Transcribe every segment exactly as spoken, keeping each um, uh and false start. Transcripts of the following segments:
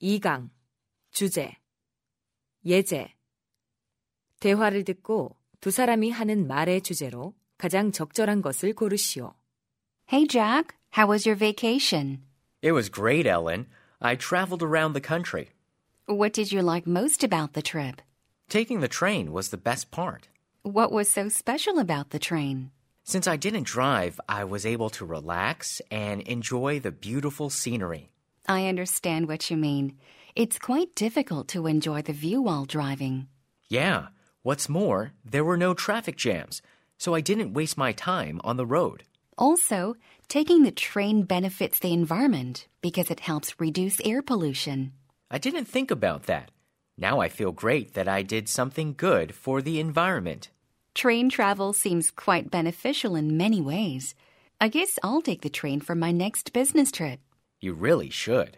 이 강, 주제, 예제. 대화를 듣고 두 사람이 하는 말의 주제로 가장 적절한 것을 고르시오. Hey, Jack, how was your vacation? It was great, Ellen. I traveled around the country. What did you like most about the trip? Taking the train was the best part. What was so special about the train? Since I didn't drive, I was able to relax and enjoy the beautiful scenery. I understand what you mean. It's quite difficult to enjoy the view while driving. Yeah. What's more, there were no traffic jams, so I didn't waste my time on the road. Also, taking the train benefits the environment because it helps reduce air pollution. I didn't think about that. Now I feel great that I did something good for the environment. Train travel seems quite beneficial in many ways. I guess I'll take the train for my next business trip. You really should.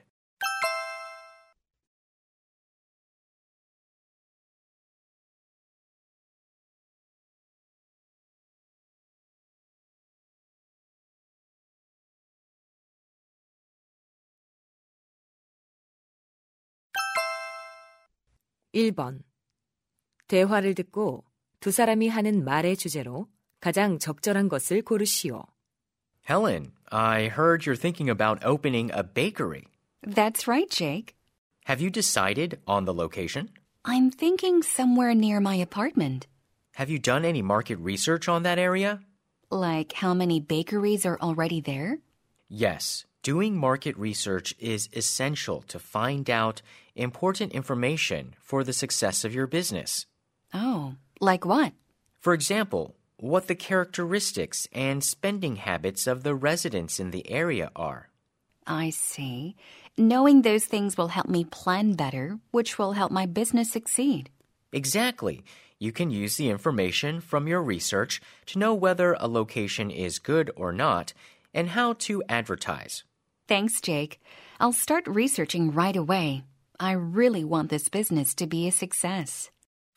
일 번. 대화를 듣고 두 사람이 하는 말의 주제로 가장 적절한 것을 고르시오. Helen, I heard you're thinking about opening a bakery. That's right, Jake. Have you decided on the location? I'm thinking somewhere near my apartment. Have you done any market research on that area? Like how many bakeries are already there? Yes. Doing market research is essential to find out important information for the success of your business. Oh, like what? For example, what the characteristics and spending habits of the residents in the area are. I see. Knowing those things will help me plan better, which will help my business succeed. Exactly. You can use the information from your research to know whether a location is good or not and how to advertise. Thanks, Jake. I'll start researching right away. I really want this business to be a success.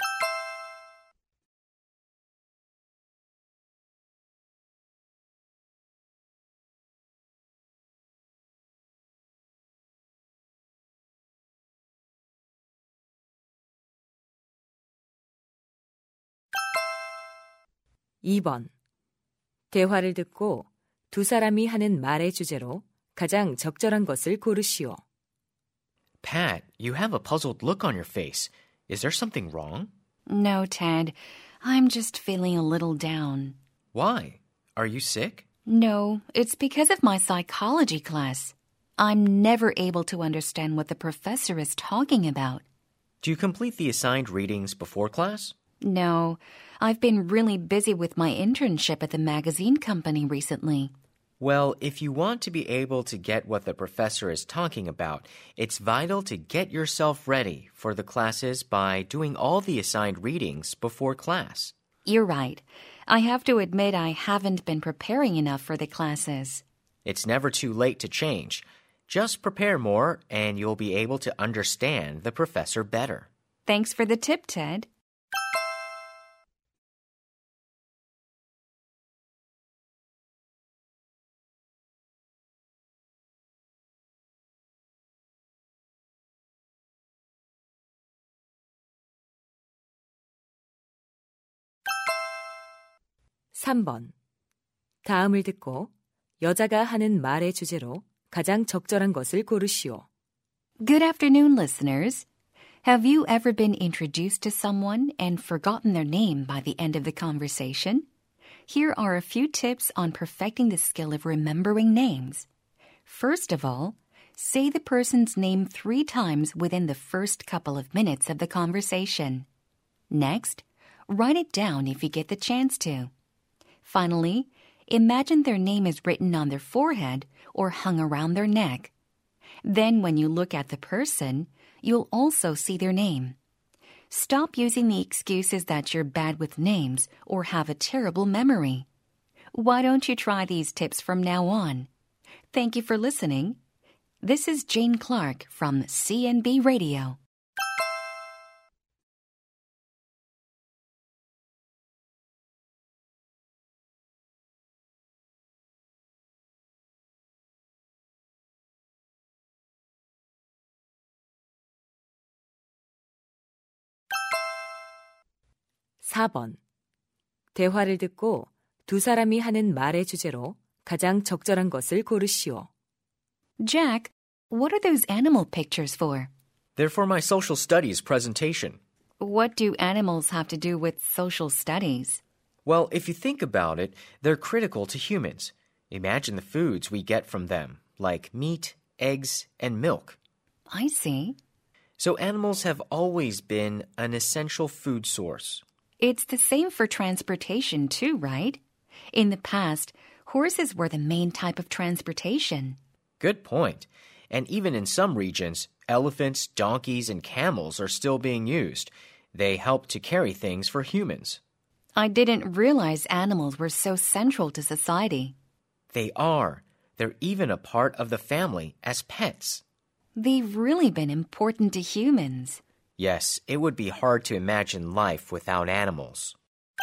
이 번. 대화를 듣고 두 사람이 하는 말의 주제로 가장 적절한 것을 고르시오. Pat, you have a puzzled look on your face. Is there something wrong? No, Ted. I'm just feeling a little down. Why? Are you sick? No, it's because of my psychology class. I'm never able to understand what the professor is talking about. Do you complete the assigned readings before class? No, I've been really busy with my internship at the magazine company recently. Well, if you want to be able to get what the professor is talking about, it's vital to get yourself ready for the classes by doing all the assigned readings before class. You're right. I have to admit I haven't been preparing enough for the classes. It's never too late to change. Just prepare more and you'll be able to understand the professor better. Thanks for the tip, Ted. 삼 번. 다음을 듣고 여자가 하는 말의 주제로 가장 적절한 것을 고르시오. Good afternoon, listeners. Have you ever been introduced to someone and forgotten their name by the end of the conversation? Here are a few tips on perfecting the skill of remembering names. First of all, say the person's name three times within the first couple of minutes of the conversation. Next, write it down if you get the chance to. Finally, imagine their name is written on their forehead or hung around their neck. Then when you look at the person, you'll also see their name. Stop using the excuses that you're bad with names or have a terrible memory. Why don't you try these tips from now on? Thank you for listening. This is Jane Clark from C N B Radio. 사 번. 대화를 듣고 두 사람이 하는 말의 주제로 가장 적절한 것을 고르시오. Jack, what are those animal pictures for? They're for my social studies presentation. What do animals have to do with social studies? Well, if you think about it, they're critical to humans. Imagine the foods we get from them, like meat, eggs, and milk. I see. So animals have always been an essential food source. It's the same for transportation too, right? In the past, horses were the main type of transportation. Good point. And even in some regions, elephants, donkeys, and camels are still being used. They help to carry things for humans. I didn't realize animals were so central to society. They are. They're even a part of the family as pets. They've really been important to humans. Yes, it would be hard to imagine life without animals.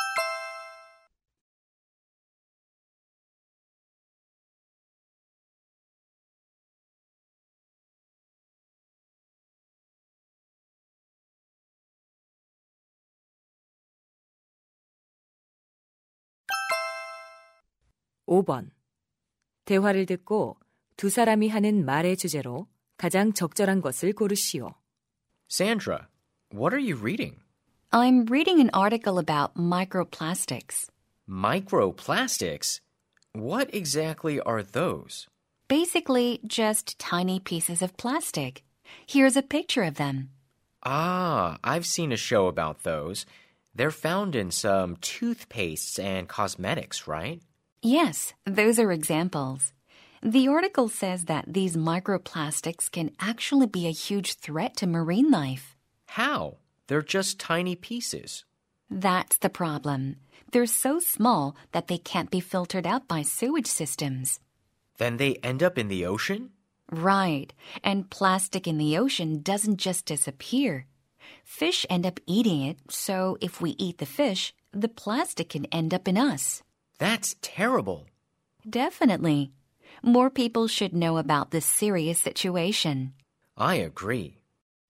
오 번. 대화를 듣고 두 사람이 하는 말의 주제로 가장 적절한 것을 고르시오. Sandra, what are you reading? I'm reading an article about microplastics. Microplastics? What exactly are those? Basically, just tiny pieces of plastic. Here's a picture of them. Ah, I've seen a show about those. They're found in some toothpastes and cosmetics, right? Yes, those are examples. The article says that these microplastics can actually be a huge threat to marine life. How? They're just tiny pieces. That's the problem. They're so small that they can't be filtered out by sewage systems. Then they end up in the ocean? Right. And plastic in the ocean doesn't just disappear. Fish end up eating it, so if we eat the fish, the plastic can end up in us. That's terrible. Definitely. More people should know about this serious situation. I agree.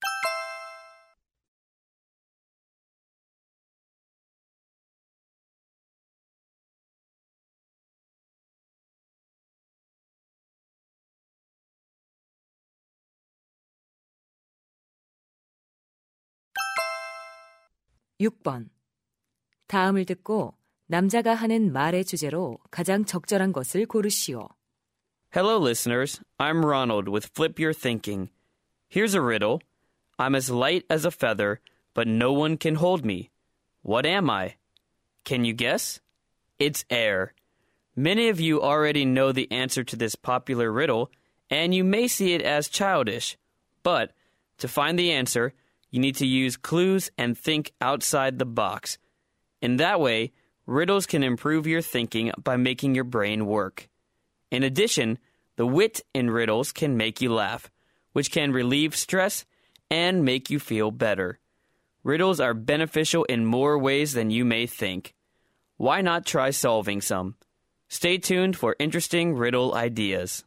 육 번. 다음을 듣고 남자가 하는 말의 주제로 가장 적절한 것을 고르시오. Hello, listeners. I'm Ronald with Flip Your Thinking. Here's a riddle. I'm as light as a feather, but no one can hold me. What am I? Can you guess? It's air. Many of you already know the answer to this popular riddle, and you may see it as childish. But to find the answer, you need to use clues and think outside the box. In that way, riddles can improve your thinking by making your brain work. In addition, the wit in riddles can make you laugh, which can relieve stress and make you feel better. Riddles are beneficial in more ways than you may think. Why not try solving some? Stay tuned for interesting riddle ideas.